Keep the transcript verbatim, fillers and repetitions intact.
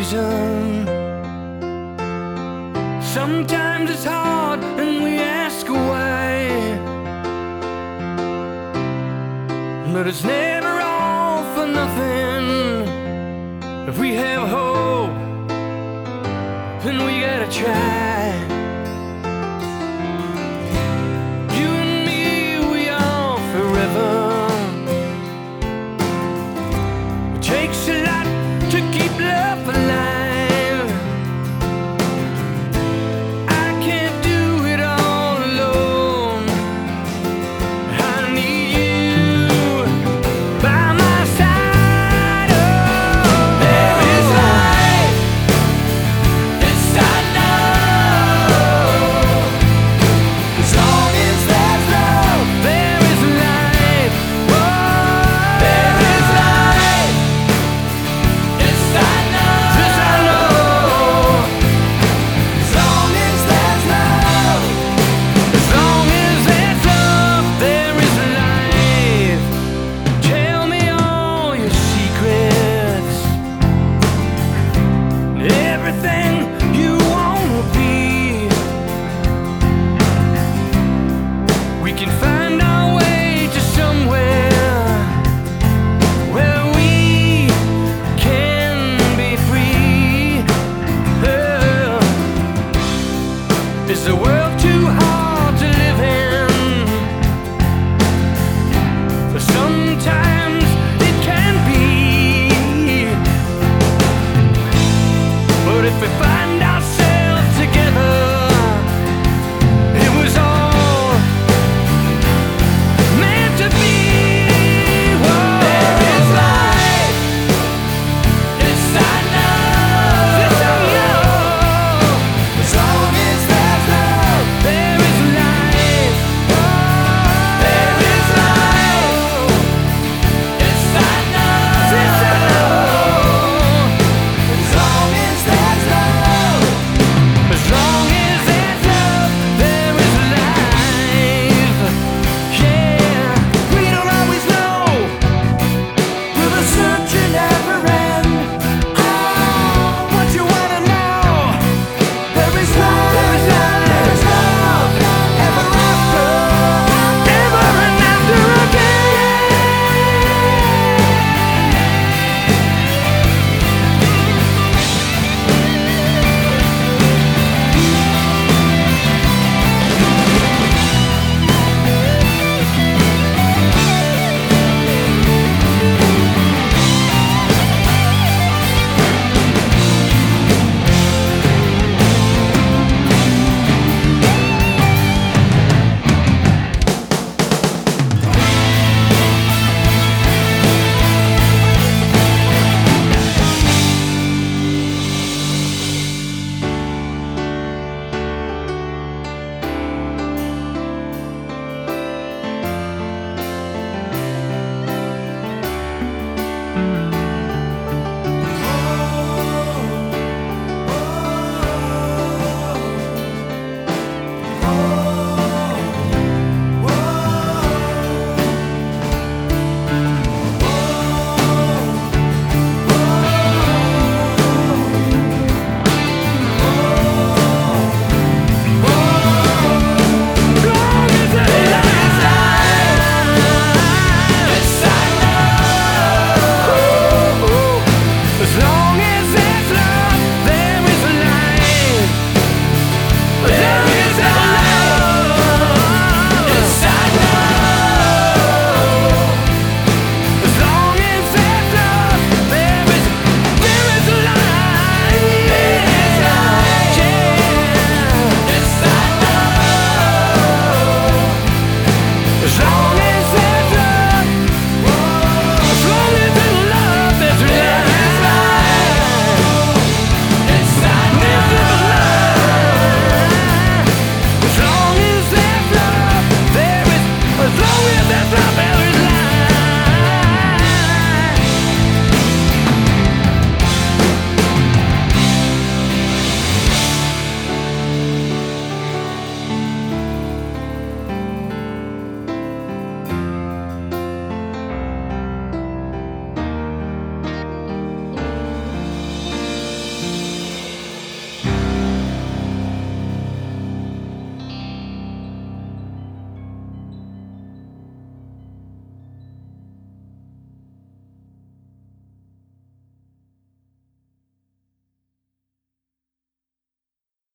reason. Sometimes it's hard and we ask why, but it's never all for nothing. If we have hope, then we gotta try. You and me, we are forever. It takes a lot to keep love alive. I can't do it all alone. I need you by my side. Oh, there is life, this I know. As long as there's love, there is life. Oh, there is life. This I know. This I know. As long as there's love, as long as there's love, there is life. Tell me all your secrets, everything you wanna be. We can find our way to somewhere where we can be free. Oh, is the world too hard to live in? Sometimes it can be, but if we find